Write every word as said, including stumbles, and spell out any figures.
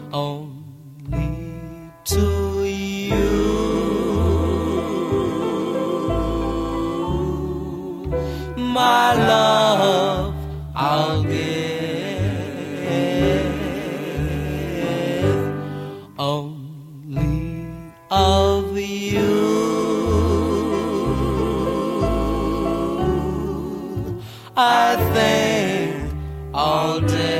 only to you. My love I'll give, only of you. I think all day